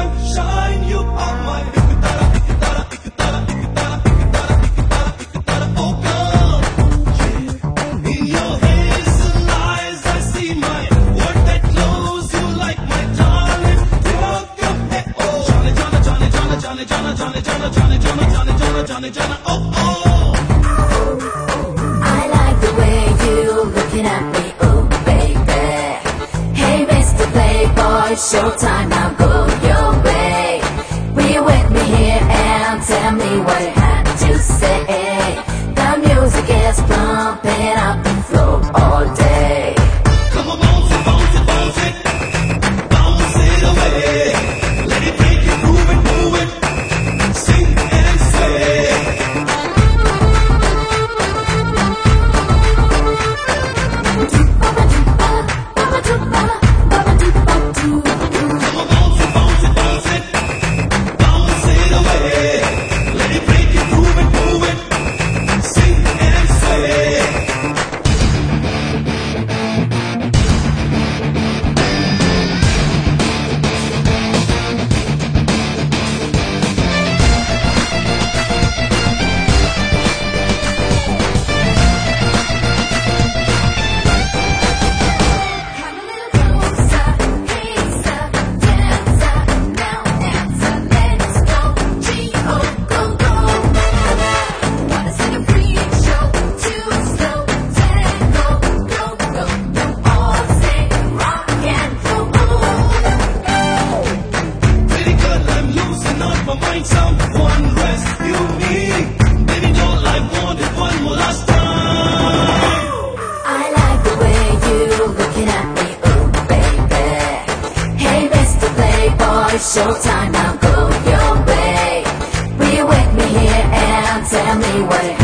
sunshine, you are my oh girl. In your hazel eyes, I see my world that glows. You like my darling. Walk your head, oh Johnny, Johnny, Johnny, Johnny, Johnny, Johnny, Johnny, Johnny, Johnny, Johnny, Johnny, Johnny, Johnny, Johnny, oh oh. I like the way you looking at me, oh baby. Hey, Mr. Playboy, showtime, now go your way. Will you with me here and tell me what you had to say? The music is pumping up the floor all day. Come on, bounce it, bounce it, bounce it, bounce it away. Let it take you, move it, sing and sway. Come on, bounce it, bounce it, bounce it, bounce it away. Let it break you, move it, sing and sway. Come a little closer, hey sir, dancer, now answer, let's go, G-O, go, go. Wanna see a freak show, too slow, tango, go, go, go, all say rock and roll. Pretty girl, I'm losing up my mind. Someone rescue me. Baby, all I want is one more last time. I like the way you looking at me, oh baby. Hey, Mr. Playboy, showtime, now go your way. Will you with me here and tell me what